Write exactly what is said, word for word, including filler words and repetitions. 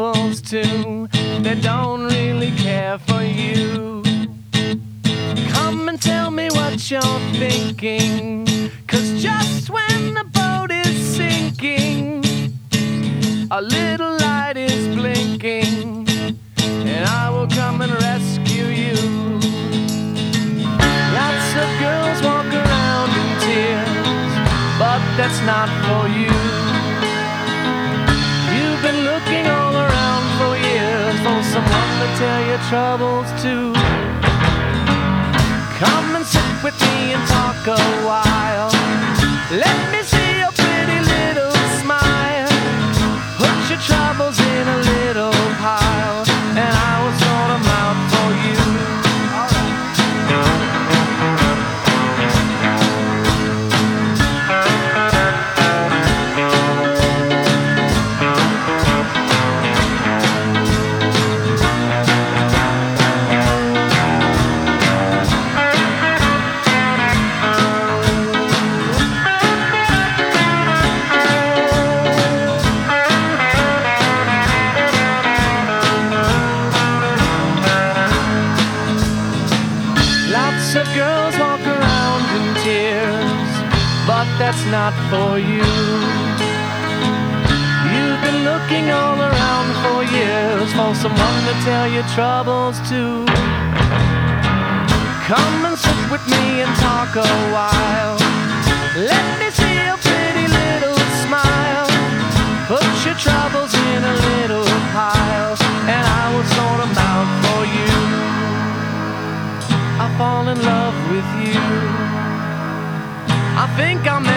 troubles too. They don't really care for you. Come and tell me what you're thinking, 'cause just when the boat is sinking, a little light is blinking, and I will come and rescue you. Lots of girls walk around in tears, but that's not for you. You've been looking all around for years for someone to tell your troubles to. Come and sit with me and talk a while. Let me see your pretty little smile. Put your troubles in a little pile, and I will sort them out for you. Lots of girls walk around in tears, but that's not for you. You've been looking all around for years for someone to tell your troubles to. Come and sit with me and talk a while. Let me see your pretty little smile. Put your troubles in a little pile, and I will sort them out for you. I fall in love with you. I think I'm